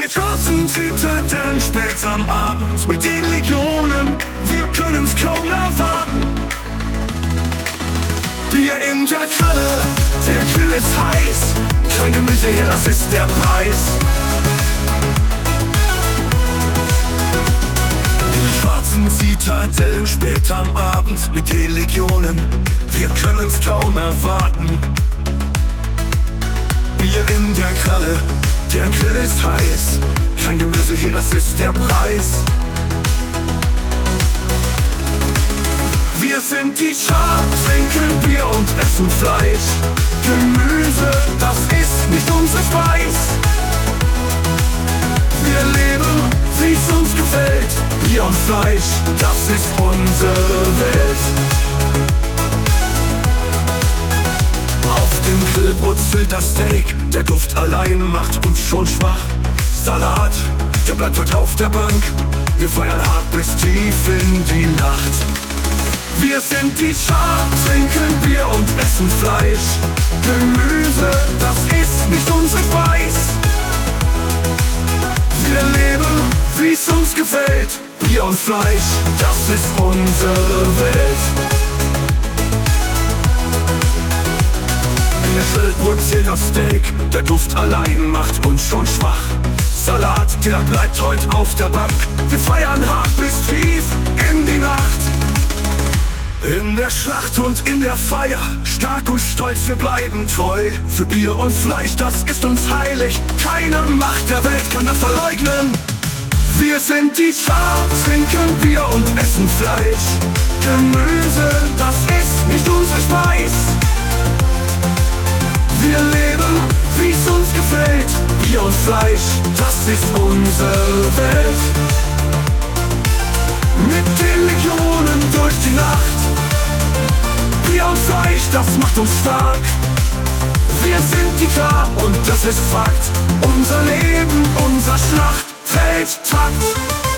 Wir trotzen Zitadeln spät am Abend mit den Legionen, wir können's kaum erwarten. Bier in der Quelle, der Grill ist heiß, kein Gemüse hier, das ist der Preis. Die schwarzen Zitadellen spät am Abend mit den Legionen, wir können's kaum erwarten. Bier in der Kralle, der Grill ist heiß, kein Gemüse hier, das ist der Preis. Wir sind die Schafe, trinken Bier und essen Fleisch. Gemüse, das ist nicht unser Speis. Wir leben, wie's uns gefällt. Bier und Fleisch, das ist unsere Welt. Auf dem Grill brutzelt das Steak, der Duft allein macht uns schon schwach. Salat, der bleibt heute auf der Bank, wir feiern hart bis tief in die Nacht. Wir sind die Schafe, trinken Bier und essen Fleisch. Gemüse, das ist nicht unser Speis. Wir leben, wie's uns gefällt. Bier und Fleisch, das ist unsere Welt. In der Grill brutzelt das Steak, der Duft allein macht uns schon schwach. Salat, der bleibt heute auf der Bank, wir feiern hart bis tief in die Nacht. In der Schlacht und in der Feier, stark und stolz, wir bleiben treu. Für Bier und Fleisch, das ist uns heilig, keine Macht der Welt kann das verleugnen. Wir sind die Schafe, trinken Bier und essen Fleisch. Gemüse, das ist nicht unser Speis. Wir leben, wie's uns gefällt. Bier und Fleisch, das ist unsere Welt. Mit den Legionen durch die Nacht. Bier und Fleisch, das macht uns stark. Wir sind die Klar und das ist Fakt. Unser Leben, unser Schlachtfeldtakt.